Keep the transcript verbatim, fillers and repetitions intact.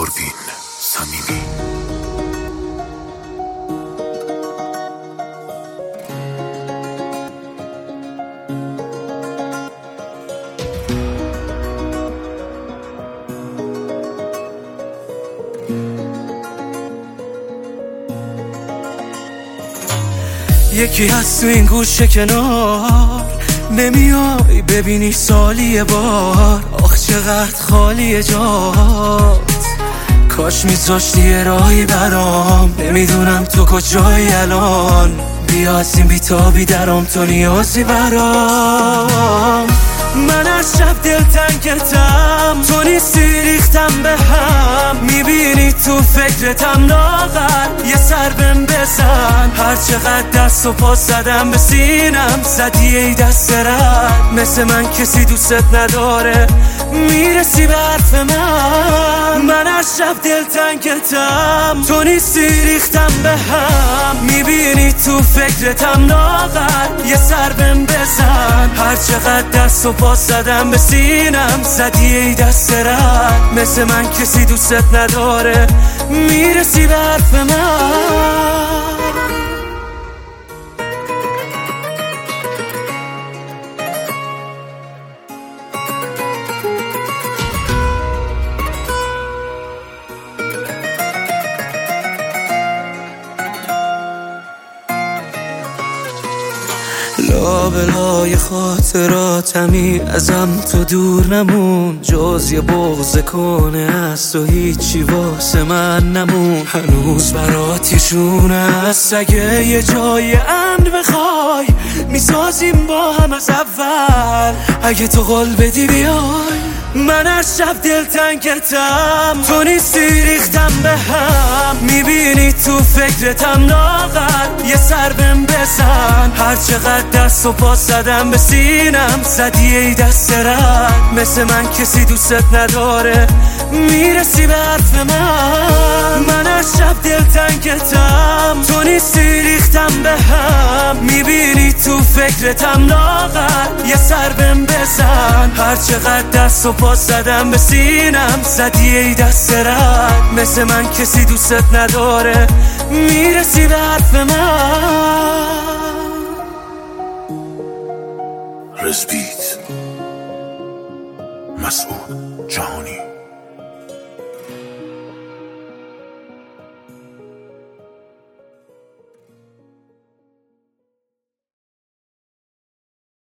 پروین صمیمی. یکی هست تو این گوشه کنار، نمیای ببینی سالی یه بار. آخ چقدر خالیه جات، کاش میذاشتی یه راهی برام. نمیدونم تو کجایی الان، بیا از این بیتابی درام، تو نیازی برام. من از شب دلتنگتم، تو نیستی ریختم به هم. میبینی تو فکرتم لاغر، یه سر بهم بزن. هر چقدر دست و پا زدم به سینم، زدی ای دست رد. مثل من کسی دوستت نداره، میرسی به حرف من. من از شب دلتنگتم، تو نیستی ریختم به هم. میبینی تو فکرتم لاغر، یه سر بهم بزن. هر چقدر دست و پا زدم به سینم، زدی ای دست رد. مثل من کسی دوستت نداره، میرسی به حرف من. لابلای خاطراتمی ازم تو دور نمون. جز یه بغض کنه از تو هیچی واسه من نمون. هنوز برات یه شونه هست، اگه یه جای امن بخوای میسازیم با هم از اول. اگه تو قول بدی بیای، من از شب دلتنگتم، تو نیستی ریختم به هم. میبینی تو فکرتم لاغر، یه سر بهم بزن. هر چقدر دست و پا زدم به سینم، زدی ای دست رد. مثل من کسی دوستت نداره، میرسی به حرف من. من از شب دلتنگتم، تو نیستی ریختم به هم. میبینی تو فکرتم لاغر، یه سر بهم بزن. هر چقدر دست و پا زدم به سینم، زدی ای دست رد. مثل من کسی دوستت نداره، میرسی به حرف من. رزبیت مسعود جهانی.